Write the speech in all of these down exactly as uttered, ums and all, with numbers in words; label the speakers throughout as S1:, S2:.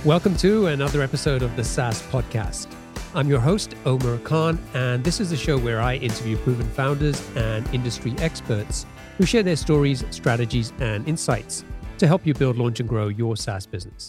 S1: Welcome to another episode of the SaaS Podcast. I'm your host, Omar Khan, and this is the show where I interview proven founders and industry experts who share their stories, strategies, and insights to help you build, launch, and grow your SaaS business.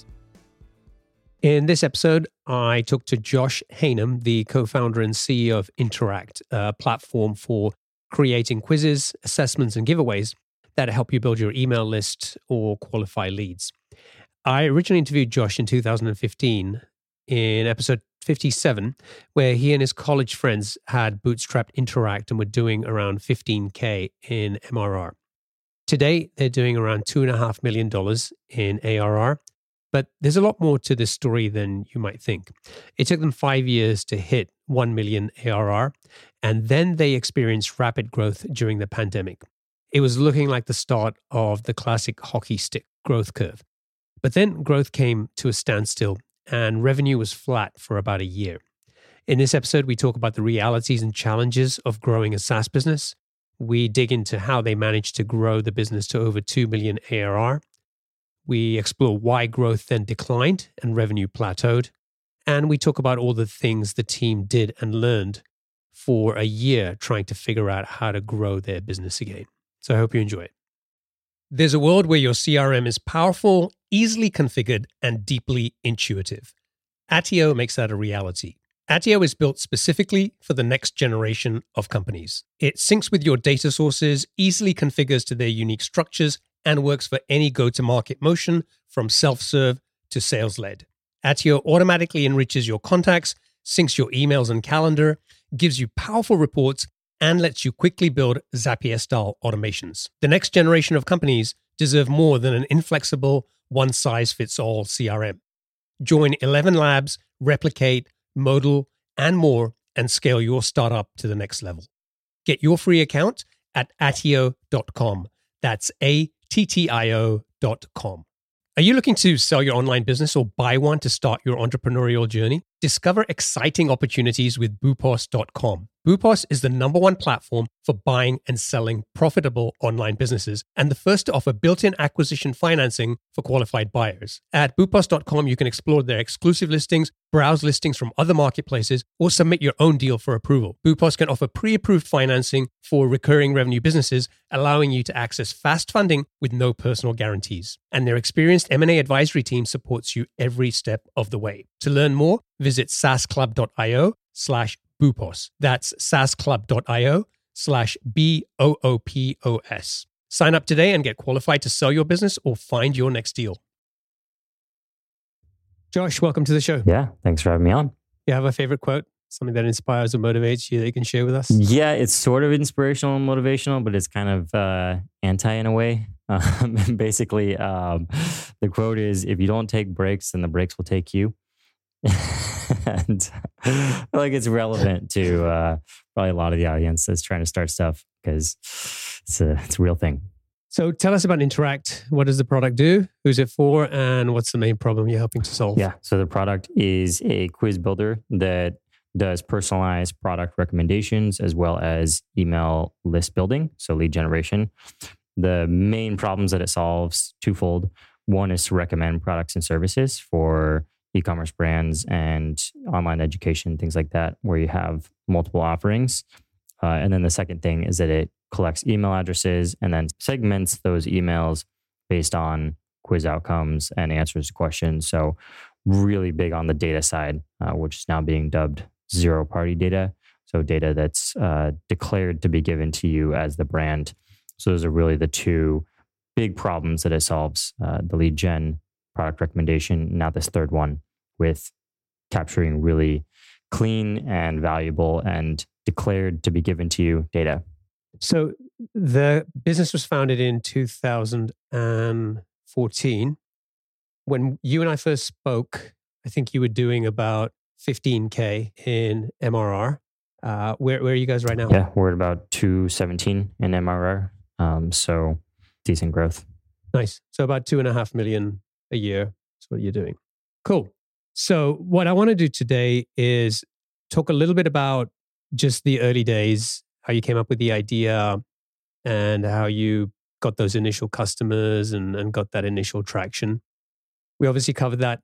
S1: In this episode, I talked to Josh Hainem, the co-founder and C E O of Interact, a platform for creating quizzes, assessments, and giveaways that help you build your email list or qualify leads. I originally interviewed Josh in two thousand fifteen in episode fifty-seven, where he and his college friends had bootstrapped Interact and were doing around fifteen K in M R R. Today, they're doing around two point five million dollars in A R R, but there's a lot more to this story than you might think. It took them five years to hit one million A R R, and then they experienced rapid growth during the pandemic. It was looking like the start of the classic hockey stick growth curve. But then growth came to a standstill and revenue was flat for about a year. In this episode, we talk about the realities and challenges of growing a SaaS business. We dig into how they managed to grow the business to over two million A R R. We explore why growth then declined and revenue plateaued. And we talk about all the things the team did and learned for a year trying to figure out how to grow their business again. So I hope you enjoy it. There's a world where your C R M is powerful, easily configured, and deeply intuitive. Attio makes that a reality. Attio is built specifically for the next generation of companies. It syncs with your data sources, easily configures to their unique structures, and works for any go-to-market motion from self-serve to sales-led. Attio automatically enriches your contacts, syncs your emails and calendar, gives you powerful reports, and lets you quickly build Zapier-style automations. The next generation of companies deserve more than an inflexible, one-size-fits-all C R M. Join eleven Labs, Replicate, Modal, and more, and scale your startup to the next level. Get your free account at attio dot com. That's A T T I O dot com. Are you looking to sell your online business or buy one to start your entrepreneurial journey? Discover exciting opportunities with boopos dot com. Boopos is the number one platform for buying and selling profitable online businesses and the first to offer built-in acquisition financing for qualified buyers. At boopos dot com, you can explore their exclusive listings, browse listings from other marketplaces, or submit your own deal for approval. Boopos can offer pre-approved financing for recurring revenue businesses, allowing you to access fast funding with no personal guarantees. And their experienced M and A advisory team supports you every step of the way. To learn more, visit saasclub dot io slash boopos. That's saasclub dot io slash B O O P O S. Sign up today and get qualified to sell your business or find your next deal. Josh, welcome to the show.
S2: Yeah, thanks for having me on.
S1: You have a favorite quote? Something that inspires or motivates you that you can share with us?
S2: Yeah, it's sort of inspirational and motivational, but it's kind of uh, anti in a way. Um, basically, um, the quote is, if you don't take breaks, then the breaks will take you. And I feel like it's relevant to uh, probably a lot of the audience that's trying to start stuff because it's a, it's a real thing.
S1: So tell us about Interact. What does the product do? Who's it for? And what's the main problem you're helping to solve?
S2: Yeah, so the product is a quiz builder that does personalized product recommendations as well as email list building, so lead generation. The main problems that it solves, twofold. One is to recommend products and services for e-commerce brands and online education, things like that, where you have multiple offerings. Uh, and then the second thing is that it collects email addresses and then segments those emails based on quiz outcomes and answers to questions. So really big on the data side, uh, which is now being dubbed zero-party data. So data that's uh, declared to be given to you as the brand. So those are really the two big problems that it solves, uh, the lead gen, product recommendation, now this third one with capturing really clean and valuable and declared to be given to you data.
S1: So the business was founded in two thousand fourteen. When you and I first spoke, I think you were doing about fifteen K in M R R. Uh, where, where are you guys right now?
S2: Yeah, we're at about two seventeen in M R R. Um, so decent growth.
S1: Nice. So about two and a half million a year is what you're doing. Cool. So what I want to do today is talk a little bit about just the early days, how you came up with the idea and how you got those initial customers and, and got that initial traction. We obviously covered that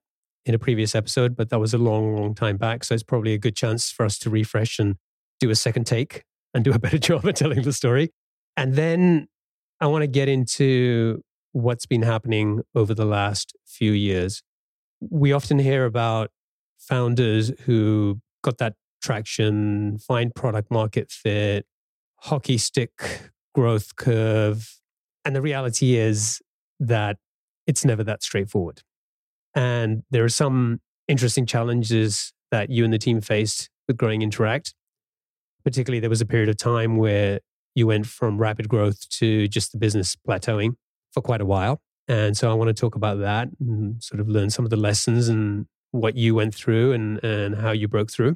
S1: in a previous episode, but that was a long, long time back. So it's probably a good chance for us to refresh and do a second take and do a better job at telling the story. And then I want to get into what's been happening over the last few years. We often hear about founders who got that traction, find product market fit, hockey stick growth curve. And the reality is that it's never that straightforward. And there are some interesting challenges that you and the team faced with growing Interact. Particularly, there was a period of time where you went from rapid growth to just the business plateauing for quite a while. And so I want to talk about that and sort of learn some of the lessons and what you went through and, and how you broke through.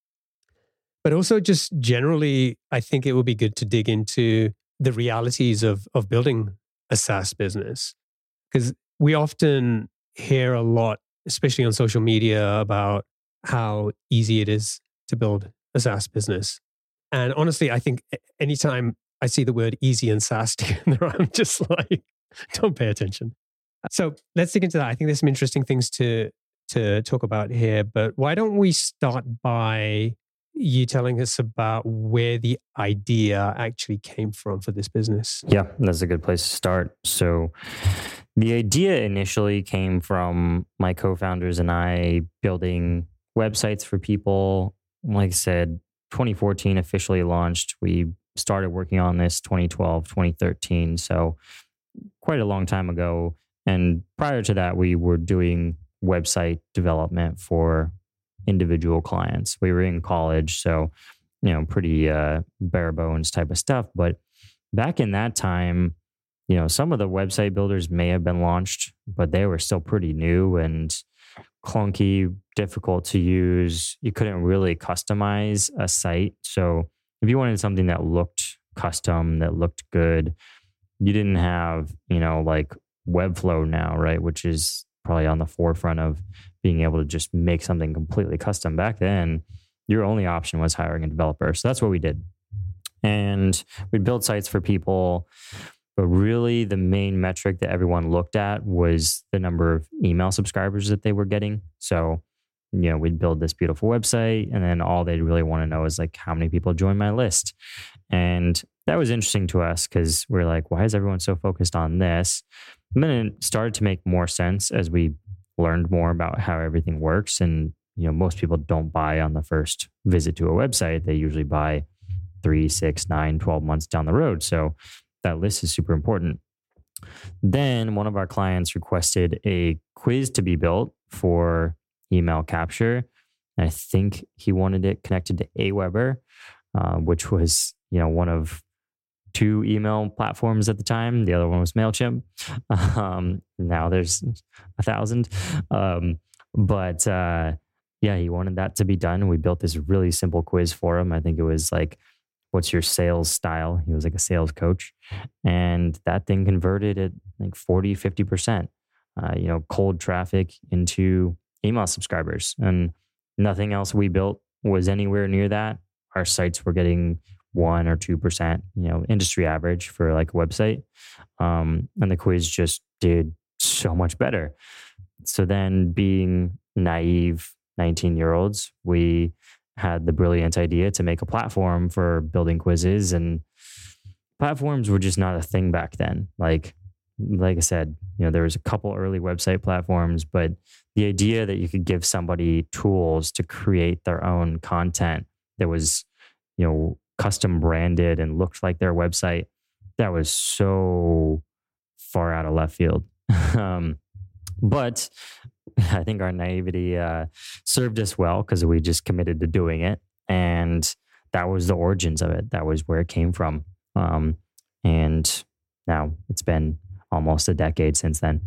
S1: But also just generally, I think it would be good to dig into the realities of, of building a SaaS business. Because we often hear a lot, especially on social media, about how easy it is to build a SaaS business. And honestly, I think anytime I see the word easy and SaaS together, I'm just like, don't pay attention. So let's dig into that. I think there's some interesting things to, to talk about here. But why don't we start by you telling us about where the idea actually came from for this business?
S2: Yeah, that's a good place to start. So the idea initially came from my co-founders and I building websites for people. Like I said, twenty fourteen officially launched. We started working on this twenty twelve, twenty thirteen. So quite a long time ago. And prior to that, we were doing website development for individual clients. We were in college, so, you know, pretty uh, bare bones type of stuff. But back in that time, you know, some of the website builders may have been launched, but they were still pretty new and clunky, difficult to use. You couldn't really customize a site. So if you wanted something that looked custom, that looked good, you didn't have, you know, like Webflow now, right? Which is probably on the forefront of being able to just make something completely custom. Back then, your only option was hiring a developer. So that's what we did. And we'd build sites for people. But really, the main metric that everyone looked at was the number of email subscribers that they were getting. So, you know, we'd build this beautiful website, and then all they'd really want to know is like, how many people join my list? And that was interesting to us because we're like, why is everyone so focused on this? And then it started to make more sense as we learned more about how everything works. And, you know, most people don't buy on the first visit to a website. They usually buy three, six, nine, twelve months down the road. So that list is super important. Then one of our clients requested a quiz to be built for email capture. And I think he wanted it connected to Aweber, uh, which was, you know, one of two email platforms at the time. The other one was MailChimp. Um, now there's a thousand. Um, but uh, yeah, he wanted that to be done. We built this really simple quiz for him. I think it was like, what's your sales style? He was like a sales coach. And that thing converted at like forty, fifty percent, uh, you know, cold traffic into email subscribers. And nothing else we built was anywhere near that. Our sites were getting one or two percent, you know, industry average for like a website. Um, and the quiz just did so much better. So then, being naive nineteen year olds, we had the brilliant idea to make a platform for building quizzes, and platforms were just not a thing back then. Like, like I said, you know, there was a couple early website platforms, but the idea that you could give somebody tools to create their own content that was, you know, custom branded and looked like their website, that was so far out of left field. um, but I think our naivety uh, served us well because we just committed to doing it. And that was the origins of it. That was where it came from. Um, and now it's been almost a decade since then.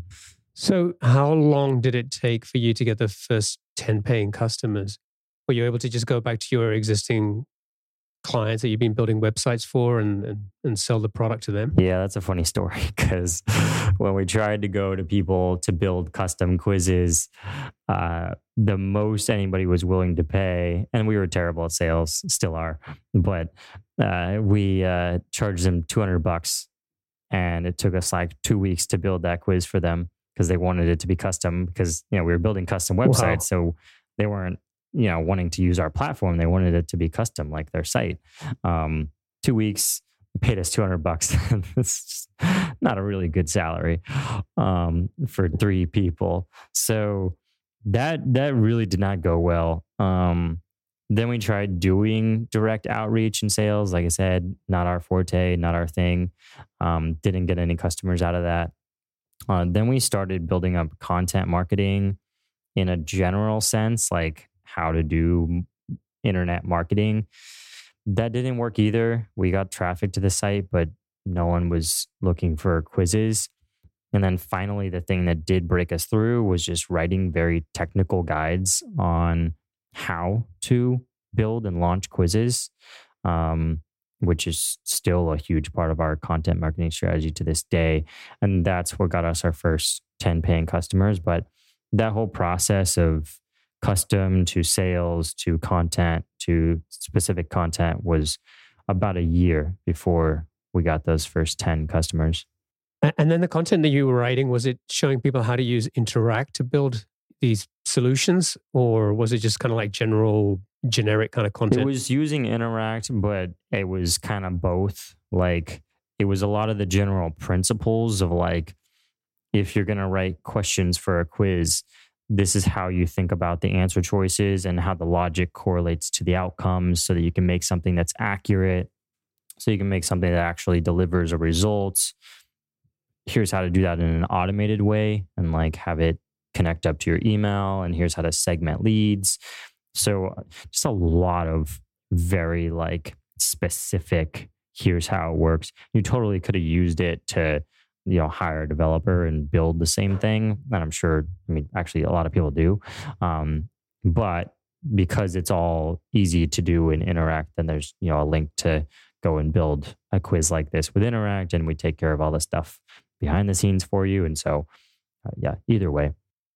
S1: So how long did it take for you to get the first ten paying customers? Were you able to just go back to your existing clients that you've been building websites for and, and, and sell the product to them?
S2: Yeah, that's a funny story because when we tried to go to people to build custom quizzes, uh, the most anybody was willing to pay, and we were terrible at sales, still are, but uh, we uh, charged them two hundred bucks, and it took us like two weeks to build that quiz for them because they wanted it to be custom because, you know, we were building custom websites.
S1: Wow.
S2: So they weren't, you know, wanting to use our platform. They wanted it to be custom, like their site. Um, two weeks, paid us two hundred bucks. It's not a really good salary um, for three people. So that that really did not go well. Um, then we tried doing direct outreach and sales. Like I said, not our forte, not our thing. Um, didn't get any customers out of that. Uh, then we started building up content marketing in a general sense, like how to do internet marketing. That didn't work either. We got traffic to the site, but no one was looking for quizzes. And then finally, the thing that did break us through was just writing very technical guides on how to build and launch quizzes, um, which is still a huge part of our content marketing strategy to this day. And that's what got us our first ten paying customers. But that whole process of custom to sales to content to specific content was about a year before we got those first ten customers.
S1: And then the content that you were writing, was it showing people how to use Interact to build these solutions, or was it just kind of like general, generic kind of content?
S2: It was using Interact, but it was kind of both. Like it was a lot of the general principles of like, if you're going to write questions for a quiz, this is how you think about the answer choices and how the logic correlates to the outcomes so that you can make something that's accurate, so you can make something that actually delivers a result. Here's how to do that in an automated way and like have it connect up to your email. And here's how to segment leads. So just a lot of very like specific, here's how it works. You totally could have used it to, you know, hire a developer and build the same thing. And I'm sure, I mean, actually a lot of people do. Um, but because it's all easy to do in Interact, then there's, you know, a link to go and build a quiz like this with Interact, and we take care of all the stuff behind the scenes for you. And so, uh, yeah, either way.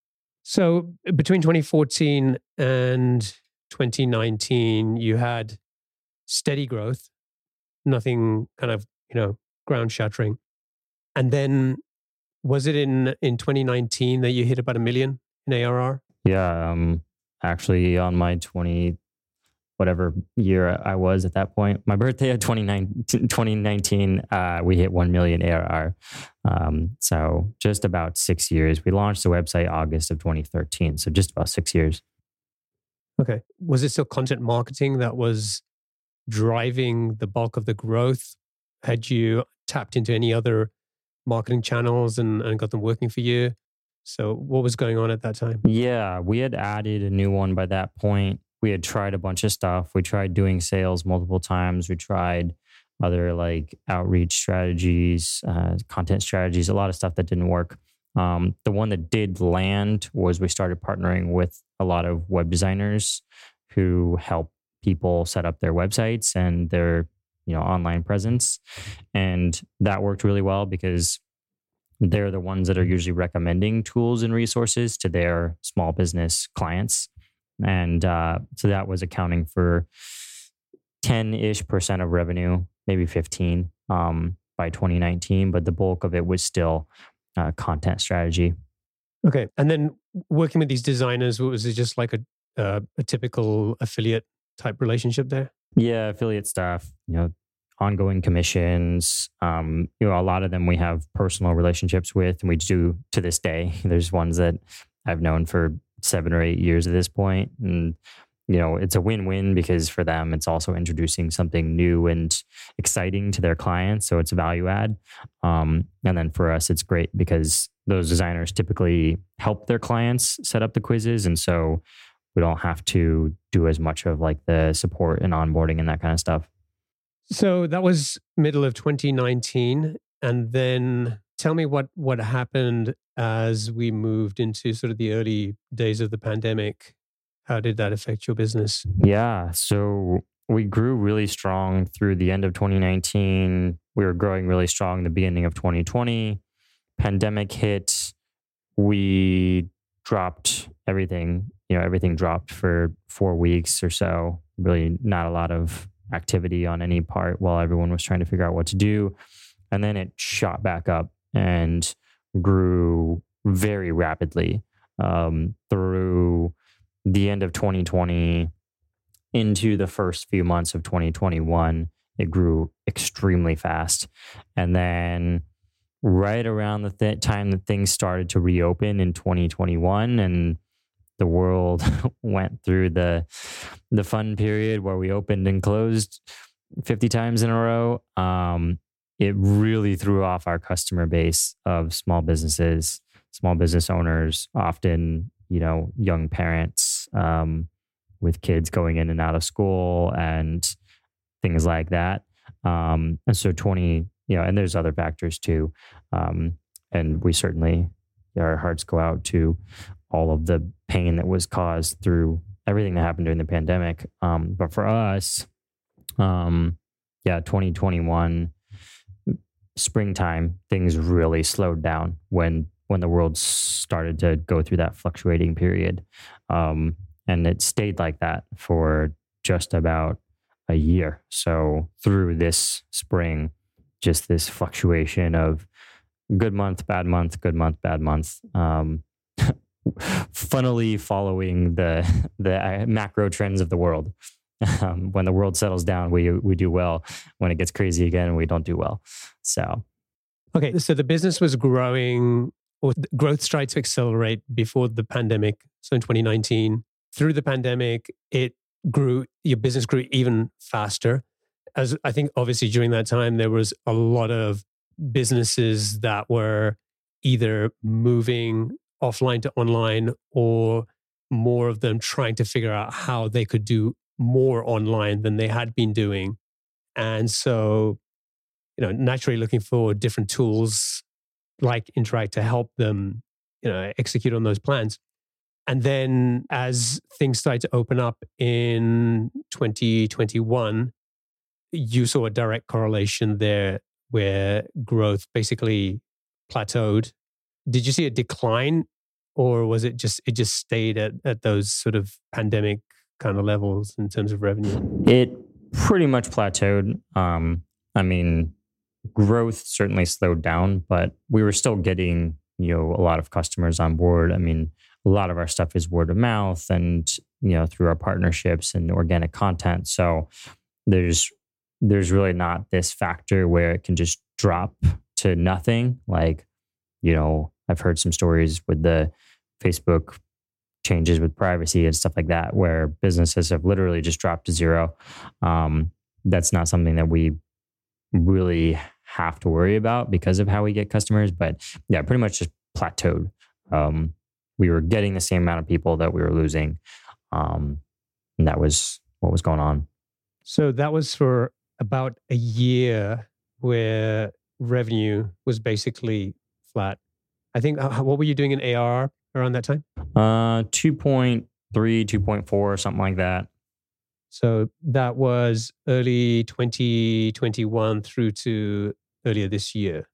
S1: So between twenty fourteen and twenty nineteen, you had steady growth, nothing kind of, you know, ground shattering. And then was it in, in twenty nineteen that you hit about a million in A R R?
S2: Yeah. Um, actually on my twenty, whatever year I was at that point, my birthday of twenty nineteen, uh, we hit one million A R R. Um, so just about six years. We launched the website August of twenty thirteen. So just about six years.
S1: Okay. Was it still content marketing that was driving the bulk of the growth? Had you tapped into any other marketing channels and, and got them working for you? So what was going on at that time?
S2: Yeah, we had added a new one by that point. We had tried a bunch of stuff. We tried doing sales multiple times. We tried other like outreach strategies, uh, content strategies, a lot of stuff that didn't work. Um, the one that did land was we started partnering with a lot of web designers who help people set up their websites and their, you know, online presence. And that worked really well because they're the ones that are usually recommending tools and resources to their small business clients. And uh, so that was accounting for ten-ish percent of revenue, maybe fifteen um, by twenty nineteen. But the bulk of it was still uh, content strategy.
S1: Okay. And then working with these designers, was it just like a, uh, a typical affiliate type relationship there?
S2: Yeah, affiliate stuff, you know, ongoing commissions. Um, you know, a lot of them we have personal relationships with, and we do to this day. There's ones that I've known for seven or eight years at this point. And, you know, it's a win-win because for them, it's also introducing something new and exciting to their clients. So it's a value add. Um, and then for us, it's great because those designers typically help their clients set up the quizzes. And so we don't have to do as much of like the support and onboarding and that kind of stuff.
S1: So that was middle of twenty nineteen. And then tell me what, what happened as we moved into sort of the early days of the pandemic. How did that affect your business?
S2: Yeah. So we grew really strong through the end of twenty nineteen. We were growing really strong in the beginning of twenty twenty. Pandemic hit. We dropped everything. You know, everything dropped for four weeks or so. Really not a lot of activity on any part while everyone was trying to figure out what to do. And then it shot back up and grew very rapidly um, through the end of twenty twenty into the first few months of twenty twenty-one. It grew extremely fast. And then right around the th- time that things started to reopen in twenty twenty-one and the world went through the the fun period where we opened and closed fifty times in a row, um, it really threw off our customer base of small businesses, small business owners, often, you know, young parents um, with kids going in and out of school and things like that. Um, and so twenty, you know, and there's other factors too. Um, and we certainly, our hearts go out to all of the pain that was caused through everything that happened during the pandemic. Um, but for us, um, yeah, twenty twenty-one springtime, things really slowed down when when the world started to go through that fluctuating period. Um, and it stayed like that for just about a year. So through this spring, just this fluctuation of good month, bad month, good month, bad month. Um, funnily following the the macro trends of the world. Um, when the world settles down, we we do well. When it gets crazy again, we don't do well. So,
S1: okay, so the business was growing, or growth started to accelerate before the pandemic. So in twenty nineteen, through the pandemic, it grew. Your business grew even faster. As I think, obviously, during that time, there was a lot of businesses that were either moving offline to online, or more of them trying to figure out how they could do more online than they had been doing. And so, you know, naturally looking for different tools like Interact to help them, you know, execute on those plans. And then as things started to open up in twenty twenty-one, you saw a direct correlation there where growth basically plateaued. Did you see a decline, or was it just, it just stayed at, at those sort of pandemic kind of levels in terms of revenue?
S2: It pretty much plateaued. Um, I mean, growth certainly slowed down, but we were still getting, you know, a lot of customers on board. I mean, a lot of our stuff is word of mouth and, you know, through our partnerships and organic content. So there's there's really not this factor where it can just drop to nothing. Like, you know, I've heard some stories with the Facebook changes with privacy and stuff like that, where businesses have literally just dropped to zero. Um, that's not something that we really have to worry about because of how we get customers. But yeah, pretty much just plateaued. Um, we were getting the same amount of people that we were losing. Um, and that was what was going on.
S1: So that was for about a year where revenue was basically flat. I think, uh, what were you doing in A R R around that time?
S2: Uh, two point three, two point four, something like that.
S1: So that was early twenty twenty-one through to earlier this year.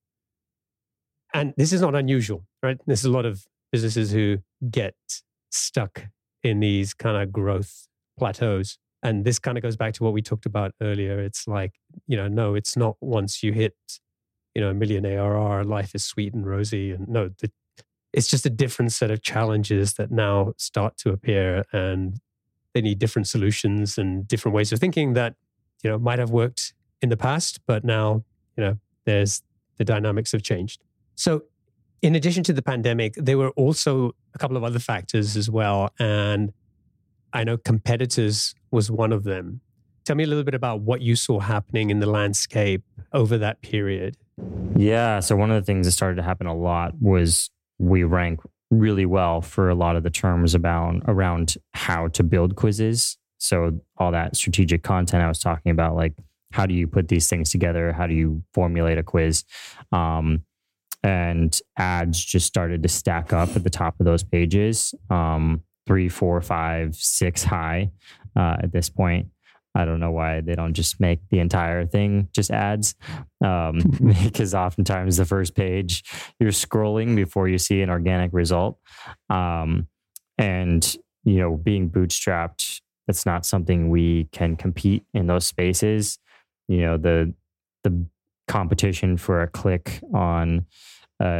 S1: And this is not unusual, right? There's a lot of businesses who get stuck in these kind of growth plateaus. And this kind of goes back to what we talked about earlier. It's like, you know, no, it's not once you hit, you know, a million A R R, life is sweet and rosy. And no, the, it's just a different set of challenges that now start to appear, and they need different solutions and different ways of thinking that, you know, might have worked in the past, but now, you know, there's the dynamics have changed. So in addition to the pandemic, there were also a couple of other factors as well. And I know competitors was one of them. Tell me a little bit about what you saw happening in the landscape over that period.
S2: Yeah. So one of the things that started to happen a lot was we rank really well for a lot of the terms about around how to build quizzes. So all that strategic content I was talking about, like how do you put these things together? How do you formulate a quiz? Um, and ads just started to stack up at the top of those pages, um, three, four, five, six high uh, at this point. I don't know why they don't just make the entire thing just ads, um, because oftentimes the first page you're scrolling before you see an organic result. Um, and, you know, being bootstrapped, that's not something we can compete in those spaces. You know, the the competition for a click on a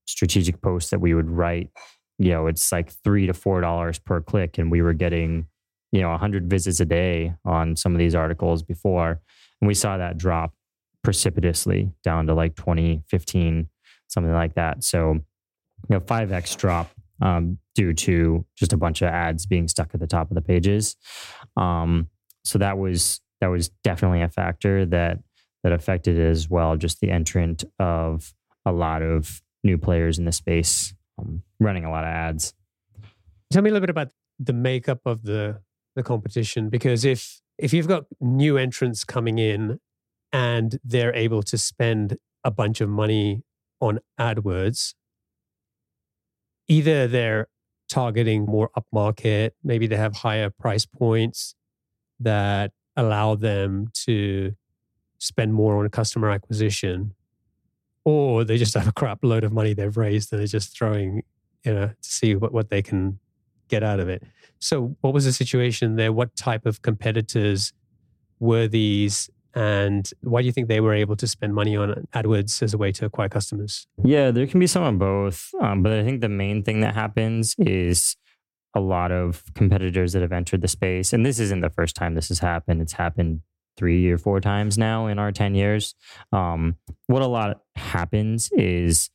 S2: strategic posts that we would write, you know, it's like three to four dollars per click, and we were getting, you know, a hundred visits a day on some of these articles before, and we saw that drop precipitously down to like twenty, fifteen, something like that. So, you know, five x drop um, due to just a bunch of ads being stuck at the top of the pages. Um, so that was that was definitely a factor that that affected it as well. Just the entrant of a lot of new players in the space, um, running a lot of ads.
S1: Tell me a little bit about the makeup of the the competition, because if if you've got new entrants coming in and they're able to spend a bunch of money on AdWords, either they're targeting more upmarket, maybe they have higher price points that allow them to spend more on customer acquisition, or they just have a crap load of money they've raised and they're just throwing, you know, to see what, what they can get out of it. So what was the situation there? What type of competitors were these? And why do you think they were able to spend money on AdWords as a way to acquire customers?
S2: Yeah, there can be some of both. Um, but I think the main thing that happens is a lot of competitors that have entered the space. And this isn't the first time this has happened. It's happened three or four times now in our ten years. Um, what a lot happens is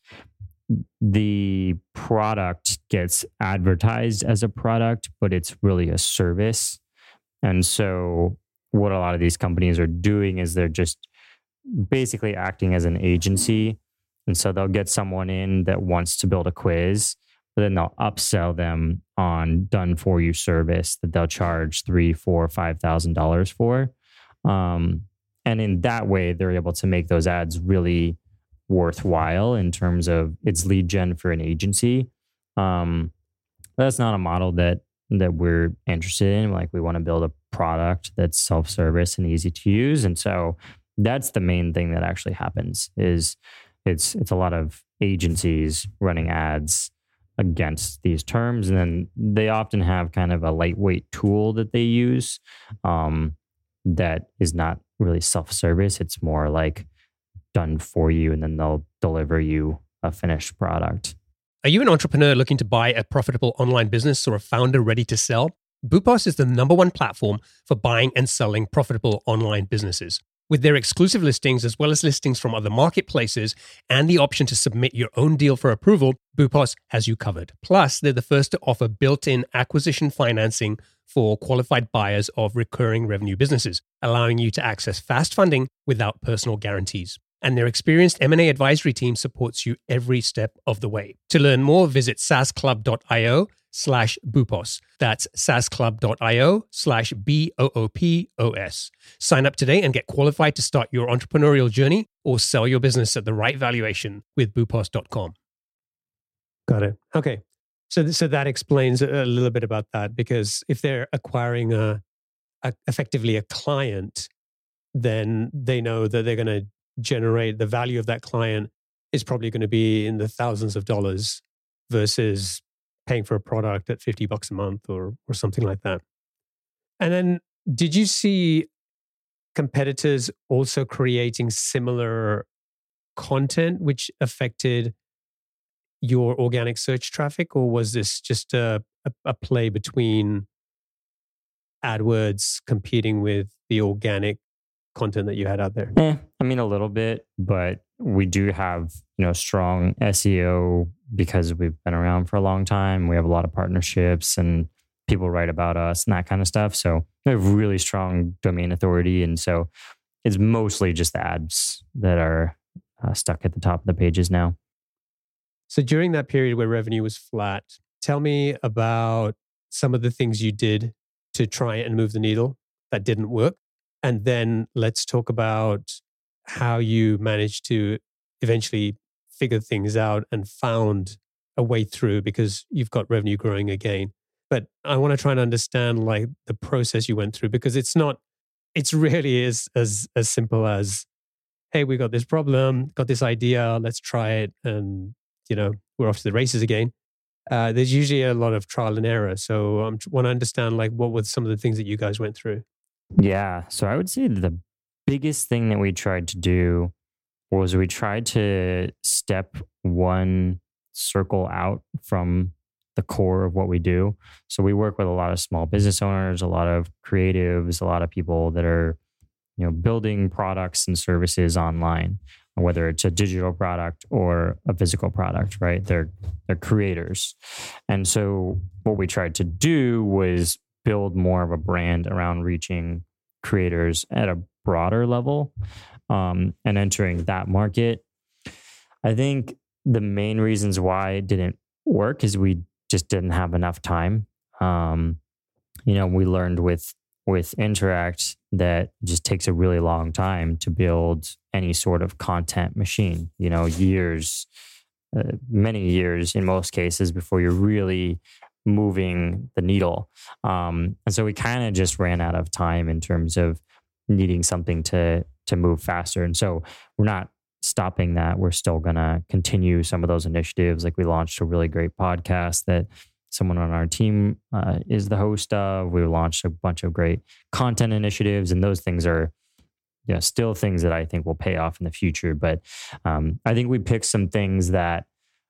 S2: the product gets advertised as a product, but it's really a service. And so what a lot of these companies are doing is they're just basically acting as an agency. And so they'll get someone in that wants to build a quiz, but then they'll upsell them on done for you service that they'll charge three, four, five thousand dollars for. Um, and in that way, they're able to make those ads really worthwhile in terms of its lead gen for an agency. Um, that's not a model that that we're interested in. Like, we want to build a product that's self-service and easy to use. And so that's the main thing that actually happens is it's it's a lot of agencies running ads against these terms. And then they often have kind of a lightweight tool that they use um, that is not really self-service. It's more like done for you, and then they'll deliver you a finished product.
S1: Are you an entrepreneur looking to buy a profitable online business or a founder ready to sell? Boopos is the number one platform for buying and selling profitable online businesses. With their exclusive listings, as well as listings from other marketplaces, and the option to submit your own deal for approval, Boopos has you covered. Plus, they're the first to offer built-in acquisition financing for qualified buyers of recurring revenue businesses, allowing you to access fast funding without personal guarantees. And their experienced M and A advisory team supports you every step of the way. To learn more, visit saasclub.io slash Boopos. That's saasclub.io slash B O O P O S. Sign up today and get qualified to start your entrepreneurial journey or sell your business at the right valuation with boopos dot com. Got it. Okay. So, so that explains a little bit about that, because if they're acquiring a, a effectively a client, then they know that they're going to generate the value of that client is probably going to be in the thousands of dollars versus paying for a product at fifty bucks a month or or something like that. And then did you see competitors also creating similar content which affected your organic search traffic, or was this just a, a, a play between AdWords competing with the organic content that you had out there?
S2: Eh, I mean, a little bit, but we do have, you know, strong S E O because we've been around for a long time. We have a lot of partnerships and people write about us and that kind of stuff. So we have really strong domain authority. And so it's mostly just ads that are uh, stuck at the top of the pages now.
S1: So during that period where revenue was flat, tell me about some of the things you did to try and move the needle that didn't work. And then let's talk about how you managed to eventually figure things out and found a way through, because you've got revenue growing again. But I want to try and understand like the process you went through, because it's not, it's really is as, as simple as, hey, we got this problem, got this idea, let's try it. And, you know, we're off to the races again. Uh, there's usually a lot of trial and error. So I um, want to understand like what were some of the things that you guys went through?
S2: Yeah. So I would say the biggest thing that we tried to do was we tried to step one circle out from the core of what we do. So we work with a lot of small business owners, a lot of creatives, a lot of people that are, you know, building products and services online, whether it's a digital product or a physical product, right? They're they're creators. And so what we tried to do was build more of a brand around reaching creators at a broader level, um, and entering that market. I think the main reasons why it didn't work is we just didn't have enough time. Um, you know, we learned with with Interact that it just takes a really long time to build any sort of content machine. You know, years, uh, many years in most cases before you're really moving the needle. Um, and so we kind of just ran out of time in terms of needing something to to move faster. And so we're not stopping that. We're still going to continue some of those initiatives. Like we launched a really great podcast that someone on our team uh, is the host of. We launched a bunch of great content initiatives, and those things are, you know, still things that I think will pay off in the future. But um, I think we picked some things that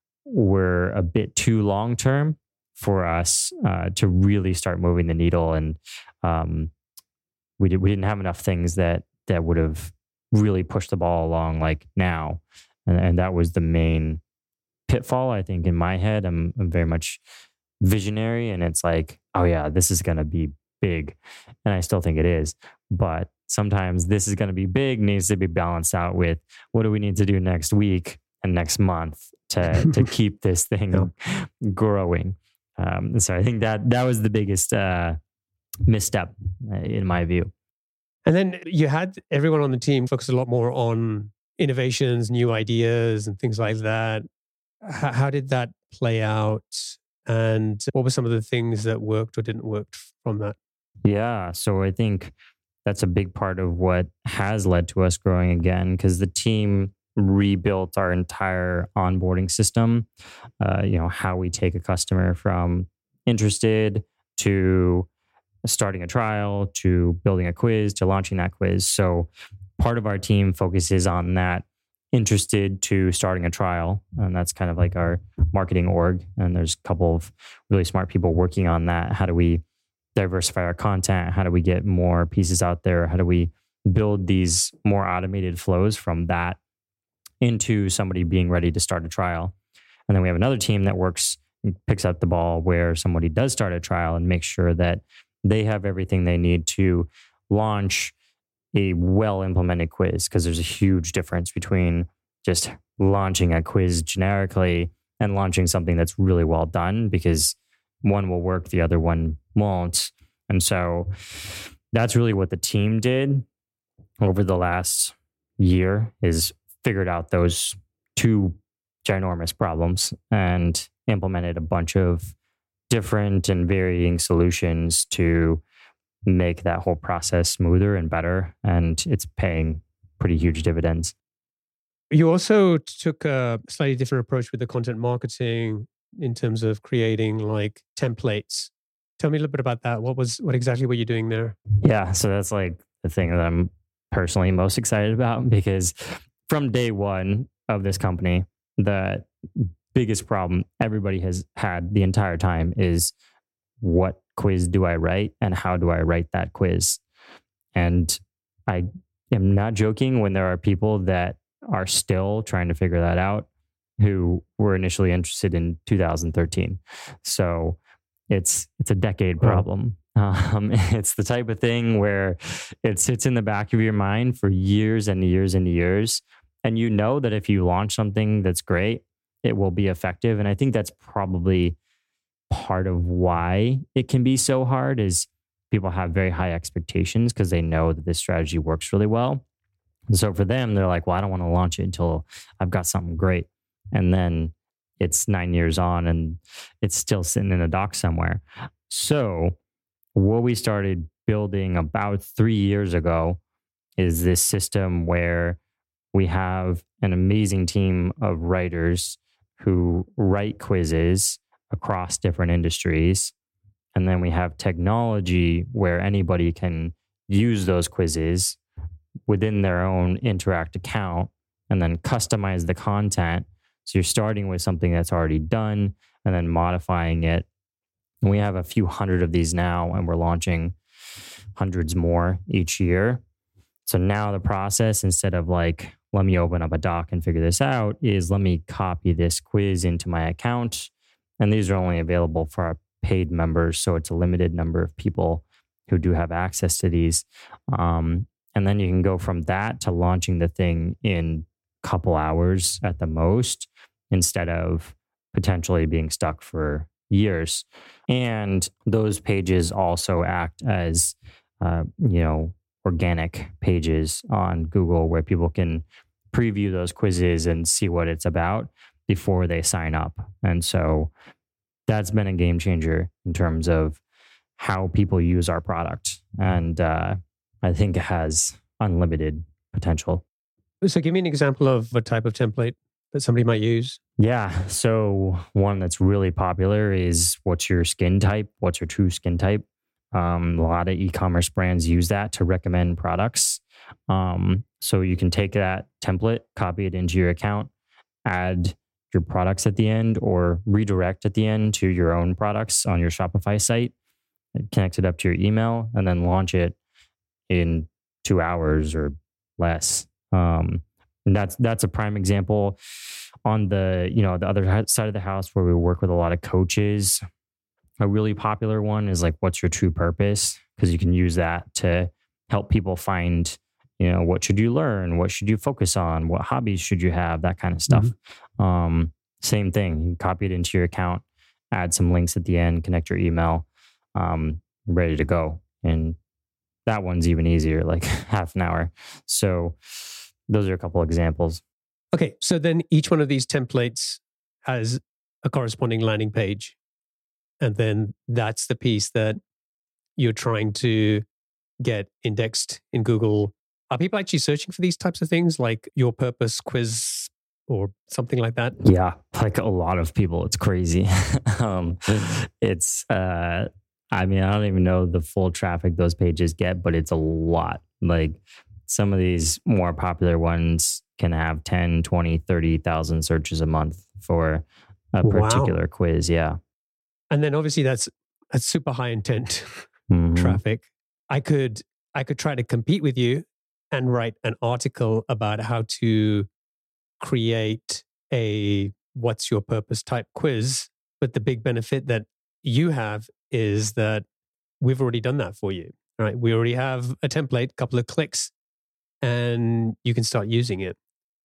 S2: were a bit too long term for us uh, to really start moving the needle, and um, we did we didn't have enough things that that would have really pushed the ball along like now, and, and that was the main pitfall. I think in my head, I'm, I'm very much visionary, and it's like, oh yeah, this is going to be big, and I still think it is. But sometimes this is going to be big needs to be balanced out with what do we need to do next week and next month to to keep this thing yeah. growing. Um, so I think that that was the biggest uh, misstep uh, in my view.
S1: And then you had everyone on the team focus a lot more on innovations, new ideas, and things like that. H- how did that play out? And what were some of the things that worked or didn't work from that?
S2: Yeah, so I think that's a big part of what has led to us growing again, because the team rebuilt our entire onboarding system. Uh, you know, how we take a customer from interested to starting a trial to building a quiz to launching that quiz. So part of our team focuses on that interested to starting a trial. And that's kind of like our marketing org. And there's a couple of really smart people working on that. How do we diversify our content? How do we get more pieces out there? How do we build these more automated flows from that into somebody being ready to start a trial? And then we have another team that works, picks up the ball where somebody does start a trial and makes sure that they have everything they need to launch a well-implemented quiz, because there's a huge difference between just launching a quiz generically and launching something that's really well done, because one will work, the other one won't. And so that's really what the team did over the last year, is figured out those two ginormous problems and implemented a bunch of different and varying solutions to make that whole process smoother and better. And it's paying pretty huge dividends.
S1: You also took a slightly different approach with the content marketing in terms of creating like templates. Tell me a little bit about that. What was, what exactly were you doing there?
S2: Yeah. So that's like the thing that I'm personally most excited about, because from day one of this company, the biggest problem everybody has had the entire time is, what quiz do I write and how do I write that quiz? And I am not joking when there are people that are still trying to figure that out who were initially interested in two thousand thirteen. So it's it's a decade problem. Um, it's the type of thing where it sits in the back of your mind for years and years and years. And you know that if you launch something that's great, it will be effective. And I think that's probably part of why it can be so hard, is people have very high expectations because they know that this strategy works really well. And so for them, they're like, well, I don't want to launch it until I've got something great. And then it's nine years on and it's still sitting in a dock somewhere. So what we started building about three years ago is this system where we have an amazing team of writers who write quizzes across different industries. And then we have technology where anybody can use those quizzes within their own Interact account and then customize the content So you're starting with something that's already done and then modifying it. And we have a few hundred of these now, and we're launching hundreds more each year. So now the process, instead of like, let me open up a doc and figure this out, is let me copy this quiz into my account. And these are only available for our paid members. So it's a limited number of people who do have access to these. Um, and then you can go from that to launching the thing in a couple hours at the most, instead of potentially being stuck for years. And those pages also act as, uh, you know, organic pages on Google where people can preview those quizzes and see what it's about before they sign up. And so that's been a game changer in terms of how people use our product. And uh, I think it has unlimited potential.
S1: So give me an example of a type of template that somebody might use.
S2: Yeah. So one that's really popular is, what's your skin type? What's your true skin type? Um, a lot of e-commerce brands use that to recommend products. Um, so you can take that template, copy it into your account, add your products at the end, or redirect at the end to your own products on your Shopify site, connect it up to your email, and then launch it in two hours or less. Um, and that's that's a prime example. On the, you know, the other side of the house where we work with a lot of coaches, a really popular one is like, what's your true purpose? Because you can use that to help people find, you know, what should you learn? What should you focus on? What hobbies should you have? That kind of stuff. Mm-hmm. Um, same thing. You copy it into your account, add some links at the end, connect your email, um, ready to go. And that one's even easier, like half an hour. So those are a couple examples.
S1: Okay. So then each one of these templates has a corresponding landing page. And then that's the piece that you're trying to get indexed in Google. Are people actually searching for these types of things, like your purpose quiz or something like that?
S2: Yeah, like a lot of people. It's crazy. um, it's, uh, I mean, I don't even know the full traffic those pages get, but it's a lot. Like some of these more popular ones can have ten, twenty, thirty thousand searches a month for a particular wow. quiz. Yeah.
S1: And then obviously that's that's super high intent mm-hmm. traffic. I could I could try to compete with you and write an article about how to create a what's your purpose type quiz. But the big benefit that you have is that we've already done that for you. Right? We already have a template, a couple of clicks, and you can start using it.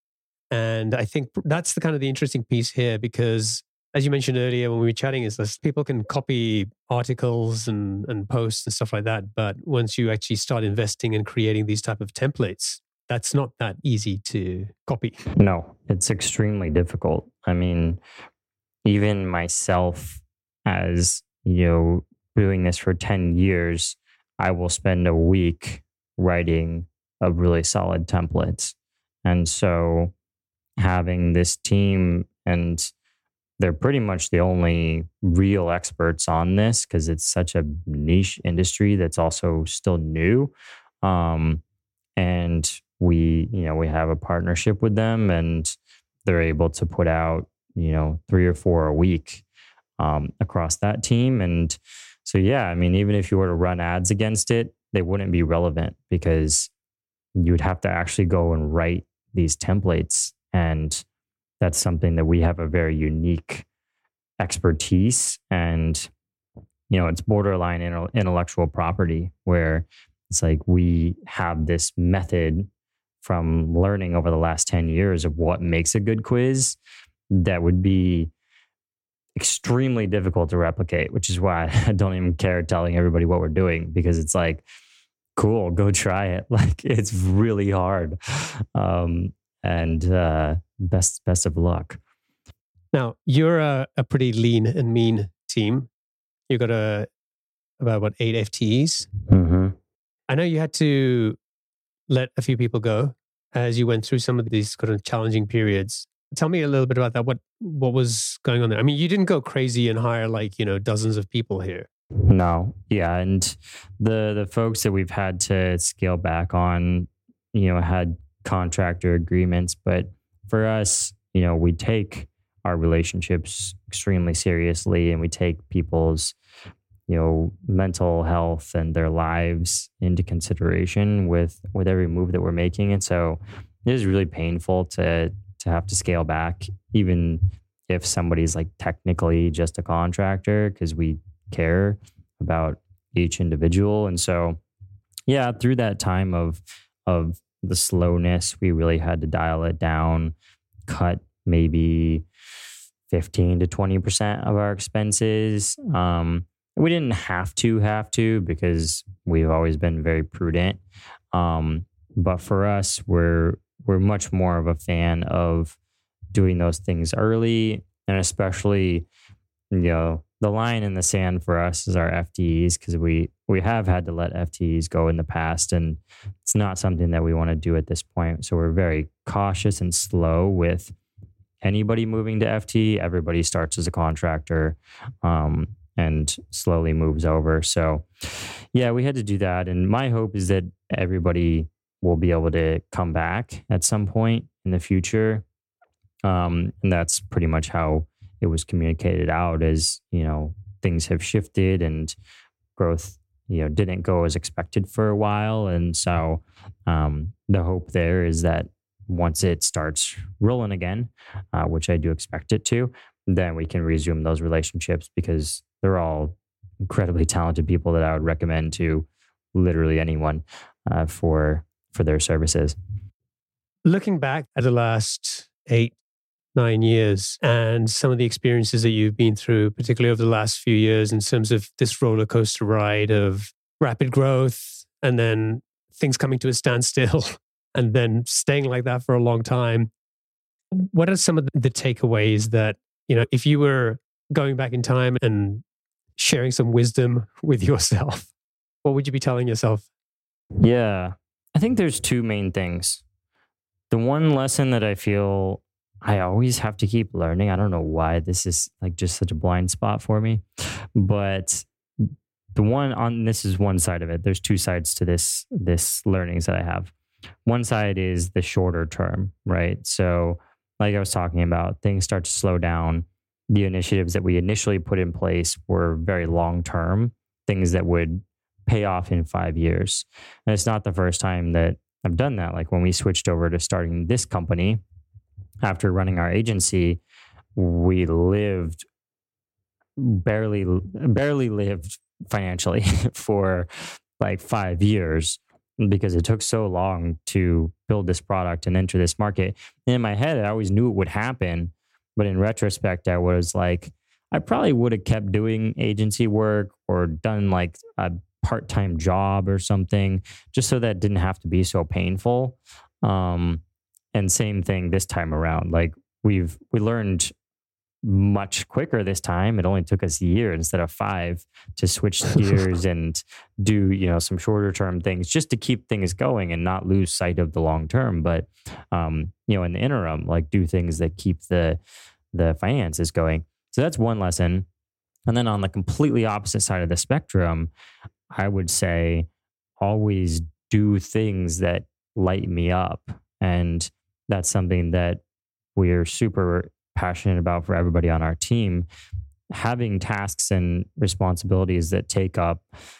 S1: And I think that's the kind of the interesting piece here, because as you mentioned earlier when we were chatting, is that people can copy articles and, and posts and stuff like that. But once you actually start investing and creating these type of templates, that's not that easy to copy.
S2: No, it's extremely difficult. I mean, even myself, as you know, doing this for ten years, I will spend a week writing a really solid template. And so having this team, and they're pretty much the only real experts on this because it's such a niche industry that's also still new. Um, and we, you know, we have a partnership with them, and they're able to put out, you know, three or four a week um, across that team. And so, yeah, I mean, even if you were to run ads against it, they wouldn't be relevant because you would have to actually go and write these templates. And that's something that we have a very unique expertise, and, you know, it's borderline intellectual property, where it's like we have this method from learning over the last ten years of what makes a good quiz that would be extremely difficult to replicate, which is why I don't even care telling everybody what we're doing, because it's like, cool, go try it. Like, it's really hard. Um, and uh, best best of luck.
S1: Now, you're a, a pretty lean and mean team. You've got a, about, what, eight F T Es?
S2: Mm-hmm.
S1: I know you had to let a few people go as you went through some of these kind of challenging periods. Tell me a little bit about that. What what was going on there? I mean, you didn't go crazy and hire like, you know, dozens of people here.
S2: No. Yeah. And the the folks that we've had to scale back on, you know, had contractor agreements. But for us, you know, we take our relationships extremely seriously, and we take people's, you know, mental health and their lives into consideration with with every move that we're making. And so it is really painful to to have to scale back, even if somebody's like technically just a contractor, because we care about each individual. And so, yeah, through that time of of the slowness, we really had to dial it down, cut maybe fifteen to twenty percent of our expenses. Um, we didn't have to have to because we've always been very prudent. Um, but for us, we're we're much more of a fan of doing those things early, and especially, you know, the line in the sand for us is our F T Es, because we we have had to let F T Es go in the past, and it's not something that we want to do at this point. So we're very cautious and slow with anybody moving to F T. Everybody starts as a contractor um, and slowly moves over. So yeah, we had to do that. And my hope is that everybody will be able to come back at some point in the future. Um, and that's pretty much how it was communicated out, as, you know, things have shifted and growth, you know, didn't go as expected for a while. And so um, the hope there is that once it starts rolling again, uh, which I do expect it to, then we can resume those relationships, because they're all incredibly talented people that I would recommend to literally anyone uh, for for their services.
S1: Looking back at the last eight, nine years and some of the experiences that you've been through, particularly over the last few years, in terms of this roller coaster ride of rapid growth and then things coming to a standstill and then staying like that for a long time. What are some of the takeaways that, you know, if you were going back in time and sharing some wisdom with yourself, what would you be telling yourself?
S2: Yeah, I think there's two main things. The one lesson that I feel I always have to keep learning, I don't know why this is like just such a blind spot for me, but the one on this is one side of it. There's two sides to this, this learnings that I have. One side is the shorter term, right? So like I was talking about, things start to slow down. The initiatives that we initially put in place were very long-term, things that would pay off in five years. And it's not the first time that I've done that. Like when we switched over to starting this company, after running our agency, we lived barely, barely lived financially for like five years because it took so long to build this product and enter this market. And in my head, I always knew it would happen. But in retrospect, I was like, I probably would have kept doing agency work or done like a part-time job or something, just so that it didn't have to be so painful. Um, and same thing this time around. Like we've, we learned much quicker this time. It only took us a year instead of five to switch gears and do, you know, some shorter term things just to keep things going and not lose sight of the long term. But, um, you know, in the interim, like do things that keep the, the finances going. So that's one lesson. And then on the completely opposite side of the spectrum, I would say always do things that light me up. And that's something that we're super passionate about for everybody on our team. Having tasks and responsibilities that take up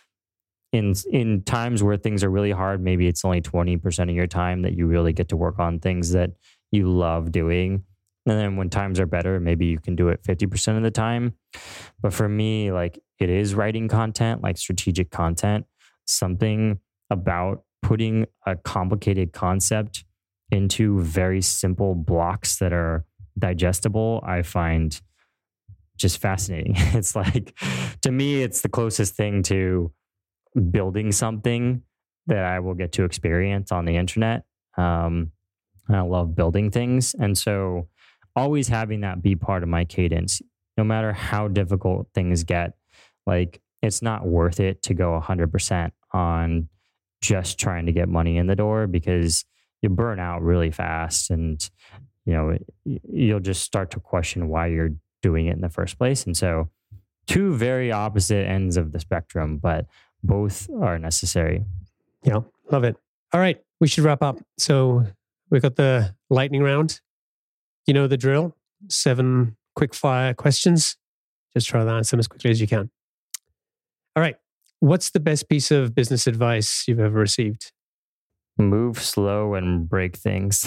S2: in in times where things are really hard, maybe it's only twenty percent of your time that you really get to work on things that you love doing. And then when times are better, maybe you can do it fifty percent of the time. But for me, like it is writing content, like strategic content, something about putting a complicated concept into very simple blocks that are digestible, I find just fascinating. It's like, to me, it's the closest thing to building something that I will get to experience on the internet. Um, and I love building things. And so always having that be part of my cadence, no matter how difficult things get, like it's not worth it to go one hundred percent on just trying to get money in the door, because you burn out really fast and, you know, you'll just start to question why you're doing it in the first place. And so two very opposite ends of the spectrum, but both are necessary.
S1: Yeah, love it. All right, we should wrap up. So we've got the lightning round. You know the drill. seven quick fire questions. Just try to answer them as quickly as you can. All right. What's the best piece of business advice you've ever received?
S2: Move slow and break things.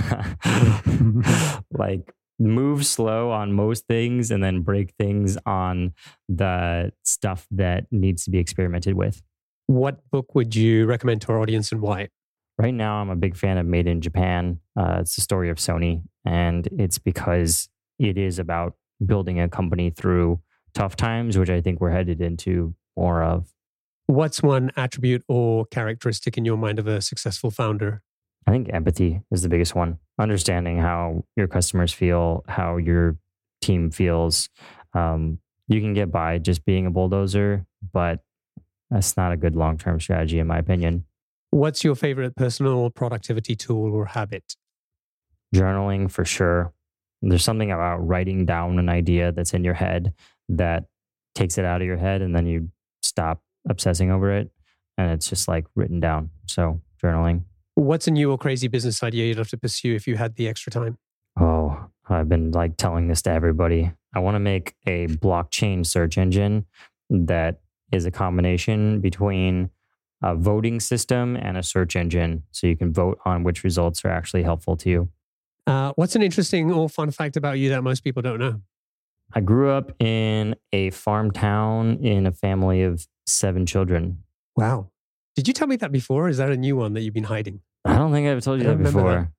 S2: Like move slow on most things and then break things on the stuff that needs to be experimented with.
S1: What book would you recommend to our audience and why?
S2: Right now, I'm a big fan of Made in Japan. Uh, it's the story of Sony. And it's because it is about building a company through tough times, which I think we're headed into more of.
S1: What's one attribute or characteristic in your mind of a successful founder?
S2: I think empathy is the biggest one. Understanding how your customers feel, how your team feels. Um, you can get by just being a bulldozer, but that's not a good long-term strategy, in my opinion.
S1: What's your favorite personal productivity tool or habit?
S2: Journaling, for sure. There's something about writing down an idea that's in your head that takes it out of your head, and then you stop obsessing over it, and it's just like written down. So journaling.
S1: What's a new or crazy business idea you'd love to pursue if you had the extra time?
S2: Oh, I've been like telling this to everybody. I want to make a blockchain search engine that is a combination between a voting system and a search engine, so you can vote on which results are actually helpful to you.
S1: Uh, what's an interesting or fun fact about you that most people don't know?
S2: I grew up in a farm town in a family of seven children.
S1: Wow. Did you tell me that before? Or is that a new one that you've been hiding?
S2: I don't think I've told you that before.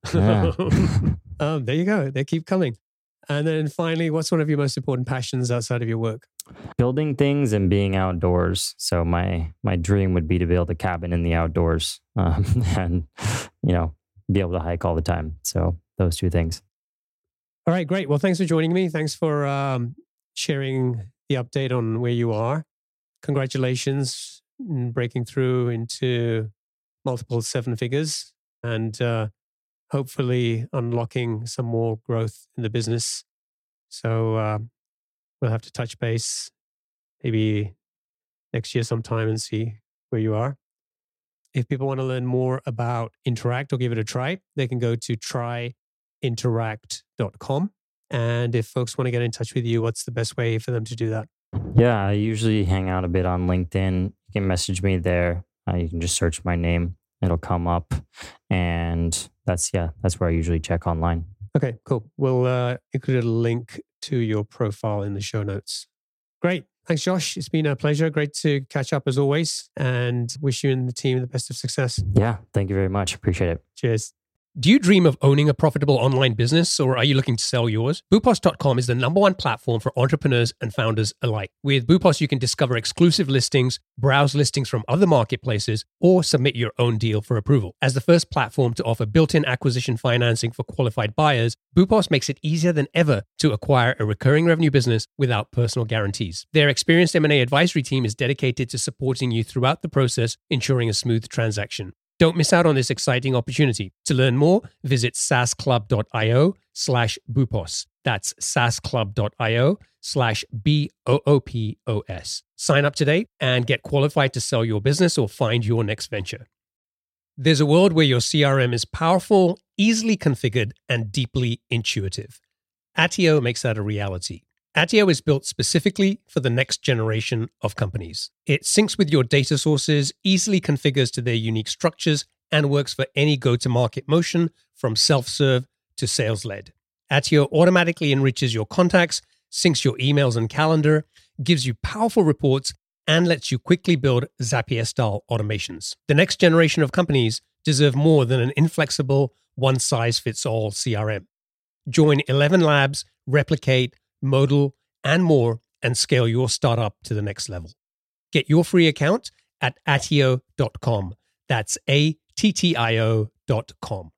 S1: That. Yeah. um, there you go. They keep coming. And then finally, what's one of your most important passions outside of your work?
S2: Building things and being outdoors. So my my dream would be to build a cabin in the outdoors um, and, you know, be able to hike all the time. So those two things.
S1: All right, great. Well, thanks for joining me. Thanks for um, sharing the update on where you are. Congratulations in breaking through into multiple seven figures and uh, hopefully unlocking some more growth in the business. So uh, we'll have to touch base maybe next year sometime and see where you are. If people want to learn more about Interact or give it a try, they can go to try interact dot com. And if folks want to get in touch with you, what's the best way for them to do that?
S2: Yeah, I usually hang out a bit on LinkedIn. You can message me there. Uh, you can just search my name. It'll come up. And that's, yeah, that's where I usually check online.
S1: Okay, cool. We'll uh, include a link to your profile in the show notes. Great. Thanks, Josh. It's been a pleasure. Great to catch up as always, and wish you and the team the best of success.
S2: Yeah, thank you very much. Appreciate it.
S1: Cheers. Do you dream of owning a profitable online business, or are you looking to sell yours? Boopos dot com is the number one platform for entrepreneurs and founders alike. With Boopos, you can discover exclusive listings, browse listings from other marketplaces, or submit your own deal for approval. As the first platform to offer built-in acquisition financing for qualified buyers, Boopos makes it easier than ever to acquire a recurring revenue business without personal guarantees. Their experienced M and A advisory team is dedicated to supporting you throughout the process, ensuring a smooth transaction. Don't miss out on this exciting opportunity. To learn more, visit saasclub.io slash boopos. That's saasclub.io slash B O O P O S. Sign up today and get qualified to sell your business or find your next venture. There's a world where your C R M is powerful, easily configured, and deeply intuitive. Attio makes that a reality. Attio is built specifically for the next generation of companies. It syncs with your data sources, easily configures to their unique structures, and works for any go-to-market motion from self-serve to sales-led. Attio automatically enriches your contacts, syncs your emails and calendar, gives you powerful reports, and lets you quickly build Zapier-style automations. The next generation of companies deserve more than an inflexible, one-size-fits-all C R M. Join eleven Labs, Replicate, Modal, and more, and scale your startup to the next level. Get your free account at attio dot com. That's A T T I O dot com.